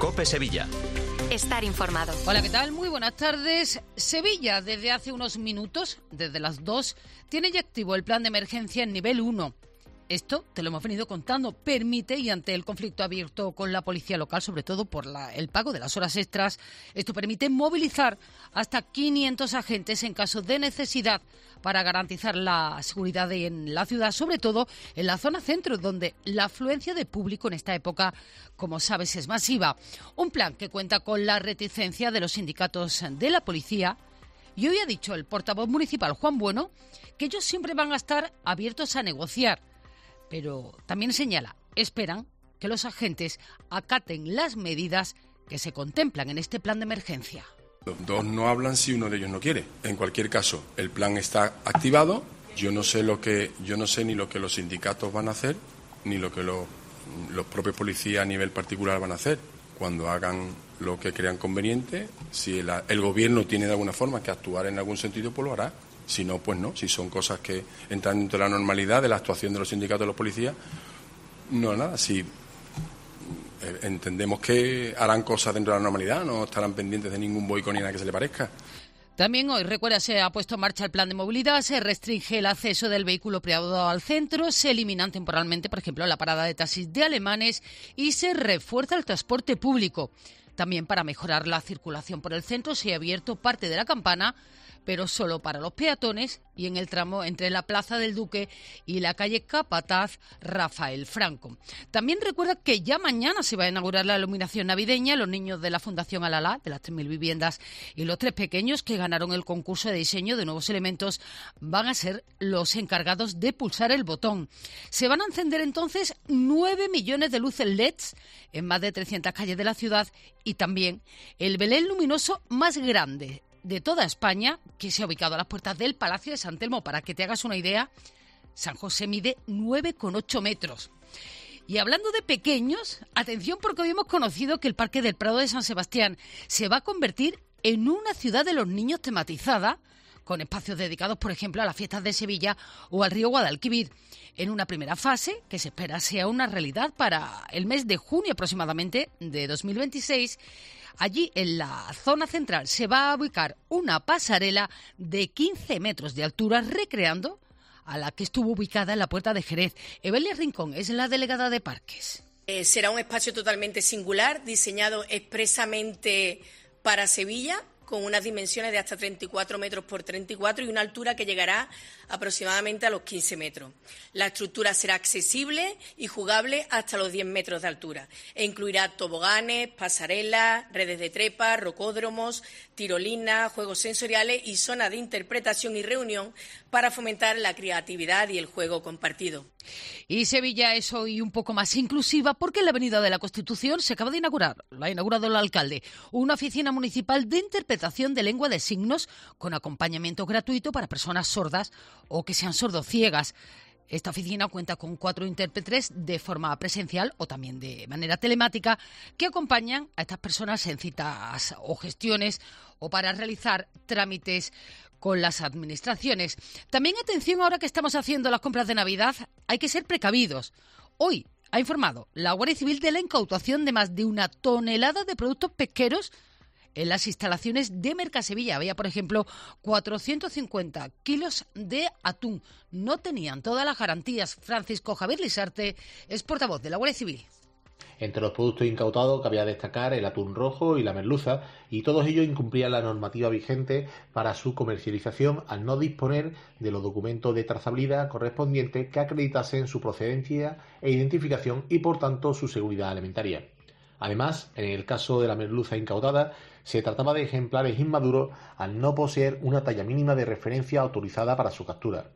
COPE Sevilla. Estar informado. Hola, ¿qué tal? Muy buenas tardes. Sevilla, desde hace unos minutos, desde las 2, tiene ya activo el plan de emergencia en nivel 1. Esto, te lo hemos venido contando, permite, y ante el conflicto abierto con la policía local, sobre todo por el pago de las horas extras, esto permite movilizar hasta 500 agentes en caso de necesidad para garantizar la seguridad en la ciudad, sobre todo en la zona centro, donde la afluencia de público en esta época, como sabes, es masiva. Un plan que cuenta con la reticencia de los sindicatos de la policía. Y hoy ha dicho el portavoz municipal, Juan Bueno, que ellos siempre van a estar abiertos a negociar. Pero también señala, esperan que los agentes acaten las medidas que se contemplan en este plan de emergencia. Los dos no hablan si uno de ellos no quiere. En cualquier caso, el plan está activado. Yo no sé ni lo que los sindicatos van a hacer, ni lo que los propios policías a nivel particular van a hacer. Cuando hagan lo que crean conveniente, si el gobierno tiene de alguna forma que actuar en algún sentido, pues lo hará. Si no, pues no. Si son cosas que entran dentro de la normalidad de la actuación de los sindicatos de los policías, no nada. Si entendemos que harán cosas dentro de la normalidad, no estarán pendientes de ningún boicot ni nada que se le parezca. También hoy, recuerda, se ha puesto en marcha el plan de movilidad, se restringe el acceso del vehículo privado al centro, se eliminan temporalmente, por ejemplo, la parada de taxis de alemanes y se refuerza el transporte público. También para mejorar la circulación por el centro se ha abierto parte de la Campana, pero solo para los peatones y en el tramo entre la Plaza del Duque y la calle Capataz Rafael Franco. También recuerda que ya mañana se va a inaugurar la iluminación navideña. Los niños de la Fundación Alalá, de las 3.000 viviendas, y los 3 pequeños que ganaron el concurso de diseño de nuevos elementos van a ser los encargados de pulsar el botón. Se van a encender entonces 9 millones de luces LEDs en más de 300 calles de la ciudad y también el Belén luminoso más grande de toda España, que se ha ubicado a las puertas del Palacio de San Telmo. Para que te hagas una idea, San José mide 9,8 metros. Y hablando de pequeños, atención, porque hoy hemos conocido que el Parque del Prado de San Sebastián se va a convertir en una ciudad de los niños tematizada, con espacios dedicados, por ejemplo, a las fiestas de Sevilla o al río Guadalquivir. En una primera fase, que se espera sea una realidad para el mes de junio aproximadamente de 2026, allí en la zona central se va a ubicar una pasarela de 15 metros de altura, recreando a la que estuvo ubicada en la Puerta de Jerez. Evelia Rincón es la delegada de Parques. Será un espacio totalmente singular, diseñado expresamente para Sevilla, con unas dimensiones de hasta 34 metros por 34 y una altura que llegará aproximadamente a los 15 metros. La estructura será accesible y jugable hasta los 10 metros de altura e incluirá toboganes, pasarelas, redes de trepa, rocódromos, tirolinas, juegos sensoriales y zonas de interpretación y reunión para fomentar la creatividad y el juego compartido. Y Sevilla es hoy un poco más inclusiva porque en la Avenida de la Constitución se acaba de inaugurar, lo ha inaugurado el alcalde, una oficina municipal de interpretación de lengua de signos con acompañamiento gratuito para personas sordas o que sean sordociegas. Esta oficina cuenta con 4 intérpretes de forma presencial o también de manera telemática que acompañan a estas personas en citas o gestiones o para realizar trámites con las administraciones. También atención, ahora que estamos haciendo las compras de Navidad, hay que ser precavidos. Hoy ha informado la Guardia Civil de la incautación de más de 1 tonelada de productos pesqueros en las instalaciones de Mercasevilla. Había, por ejemplo, 450 kilos de atún. No tenían todas las garantías. Francisco Javier Lisarte es portavoz de la Guardia Civil. Entre los productos incautados cabía destacar el atún rojo y la merluza, y todos ellos incumplían la normativa vigente para su comercialización al no disponer de los documentos de trazabilidad correspondientes que acreditasen su procedencia e identificación y, por tanto, su seguridad alimentaria. Además, en el caso de la merluza incautada, se trataba de ejemplares inmaduros al no poseer una talla mínima de referencia autorizada para su captura.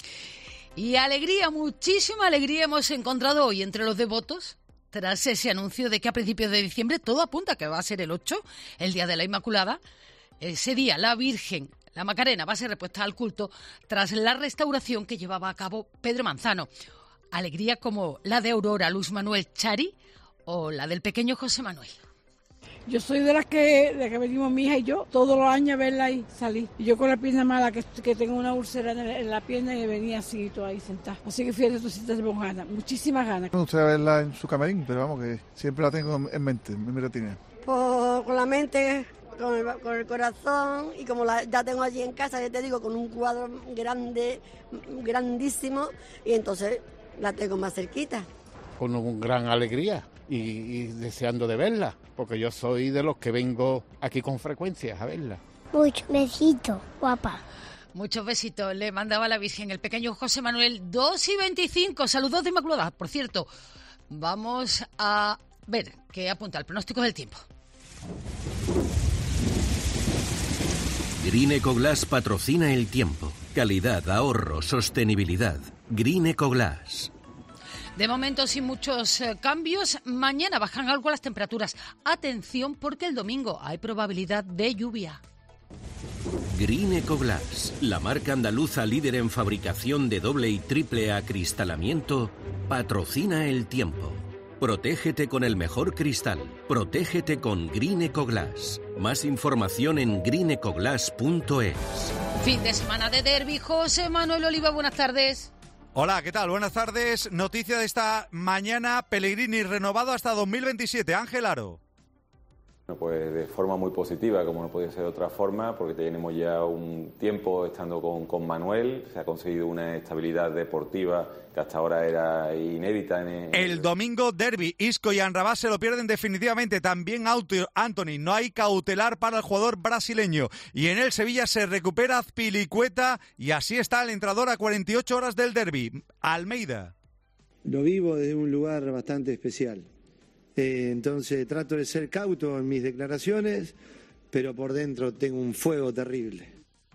Y alegría, muchísima alegría hemos encontrado hoy entre los devotos, tras ese anuncio de que a principios de diciembre todo apunta que va a ser el 8, el Día de la Inmaculada. Ese día la Virgen, la Macarena, va a ser repuesta al culto tras la restauración que llevaba a cabo Pedro Manzano. Alegría como la de Aurora Luz Manuel Chari o la del pequeño José Manuel. Yo soy de las que venimos mi hija y yo todos los años a verla ahí salir. Y yo con la pierna mala, que tengo una úlcera en la pierna y venía así, todo ahí sentada. Así que fíjate, tú sí te tengo ganas, muchísimas ganas. Me gustaría verla en su camarín, pero vamos, que siempre la tengo en mente, en mi retina. Pues con la mente, con el corazón, y como ya tengo allí en casa, ya te digo, con un cuadro grande, grandísimo, y entonces la tengo más cerquita. Con una gran alegría y deseando de verla, porque yo soy de los que vengo aquí con frecuencia a verla. Muchos besitos, guapa. Muchos besitos le mandaba la Virgen, el pequeño José Manuel. 2:25, saludos de Inmaculada. Por cierto, vamos a ver qué apunta el pronóstico del tiempo. Green Ecoglass patrocina el tiempo. Calidad, ahorro, sostenibilidad. Green Ecoglass. De momento sin muchos cambios, mañana bajan algo las temperaturas. Atención porque el domingo hay probabilidad de lluvia. Green Ecoglass, la marca andaluza líder en fabricación de doble y triple acristalamiento, patrocina el tiempo. Protégete con el mejor cristal. Protégete con Green Ecoglass. Más información en greenecoglass.es. Fin de semana de derbi. José Manuel Oliva, buenas tardes. Hola, ¿qué tal? Buenas tardes. Noticia de esta mañana, Pellegrini renovado hasta 2027. Ángel Aro. Pues de forma muy positiva, como no podía ser de otra forma, porque tenemos ya un tiempo estando con Manuel, se ha conseguido una estabilidad deportiva que hasta ahora era inédita. El domingo, derbi, Isco y Amrabat se lo pierden definitivamente, también Antony, no hay cautelar para el jugador brasileño. Y en el Sevilla se recupera Azpilicueta y así está el entrenador a 48 horas del derbi. Almeida. Lo vivo desde un lugar bastante especial. Entonces trato de ser cauto en mis declaraciones, pero por dentro tengo un fuego terrible.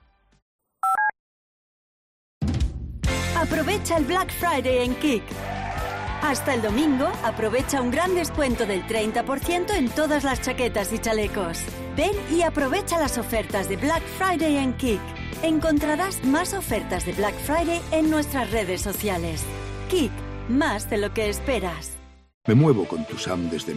Aprovecha el Black Friday en Kik. Hasta el domingo, aprovecha un gran descuento del 30% en todas las chaquetas y chalecos. Ven y aprovecha las ofertas de Black Friday en Kik. Encontrarás más ofertas de Black Friday en nuestras redes sociales. Kik, más de lo que esperas. Me muevo con Tusam desde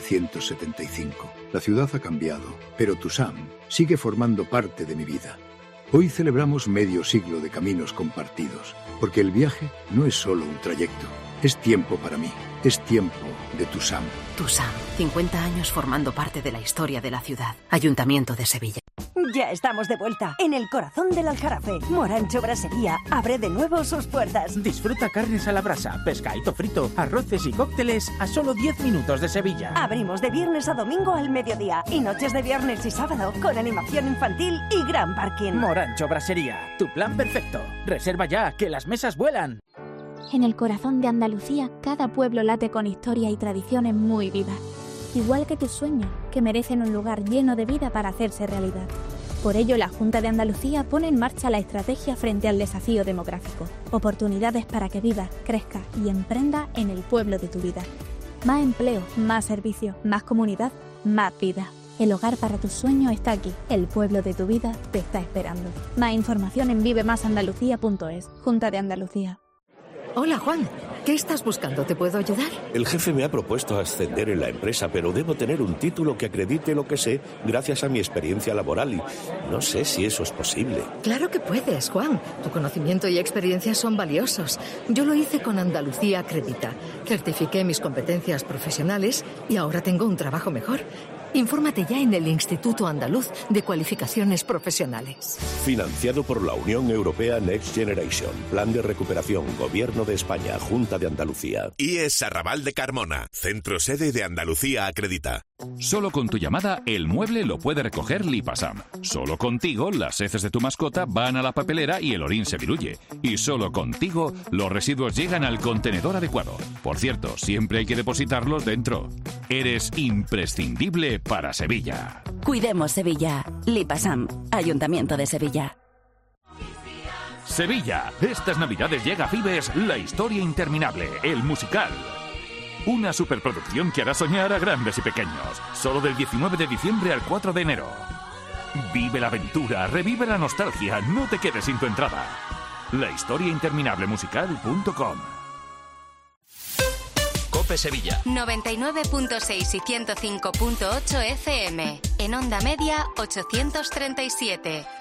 1975. La ciudad ha cambiado, pero Tusam sigue formando parte de mi vida. Hoy celebramos medio siglo de caminos compartidos, porque el viaje no es solo un trayecto, es tiempo para mí, es tiempo de Tusam. Tusam, 50 años formando parte de la historia de la ciudad. Ayuntamiento de Sevilla. Ya estamos de vuelta en el corazón del Aljarafe. Morancho Brasería abre de nuevo sus puertas. Disfruta carnes a la brasa, pescadito frito, arroces y cócteles a solo 10 minutos de Sevilla. Abrimos de viernes a domingo al mediodía y noches de viernes y sábado con animación infantil y gran parking. Morancho Brasería, tu plan perfecto. Reserva ya, que las mesas vuelan. En el corazón de Andalucía, cada pueblo late con historia y tradiciones muy vivas. Igual que tus sueños, que merecen un lugar lleno de vida para hacerse realidad. Por ello, la Junta de Andalucía pone en marcha la estrategia frente al desafío demográfico. Oportunidades para que vivas, crezcas y emprendas en el pueblo de tu vida. Más empleo, más servicios, más comunidad, más vida. El hogar para tus sueños está aquí. El pueblo de tu vida te está esperando. Más información en vivemasandalucía.es. Junta de Andalucía. Hola, Juan. ¿Qué estás buscando? ¿Te puedo ayudar? El jefe me ha propuesto ascender en la empresa, pero debo tener un título que acredite lo que sé gracias a mi experiencia laboral y no sé si eso es posible. Claro que puedes, Juan. Tu conocimiento y experiencia son valiosos. Yo lo hice con Andalucía Acredita. Certifiqué mis competencias profesionales y ahora tengo un trabajo mejor. Infórmate ya en el Instituto Andaluz de Cualificaciones Profesionales. Financiado por la Unión Europea Next Generation. Plan de recuperación. Gobierno de España. Junta de Andalucía. IES Arrabal de Carmona. Centro sede de Andalucía Acredita. Solo con tu llamada, el mueble lo puede recoger Lipasam. Solo contigo, las heces de tu mascota van a la papelera y el orín se diluye. Y solo contigo, los residuos llegan al contenedor adecuado. Por cierto, siempre hay que depositarlos dentro. Eres imprescindible para Sevilla. Cuidemos Sevilla. Lipasam, Ayuntamiento de Sevilla. Sevilla, estas navidades llega a Fibes La Historia Interminable, el musical. Una superproducción que hará soñar a grandes y pequeños. Solo del 19 de diciembre al 4 de enero. Vive la aventura, revive la nostalgia, no te quedes sin tu entrada. lahistoriainterminablemusical.com. COPE Sevilla. 99.6 y 105.8 FM. En onda media 837.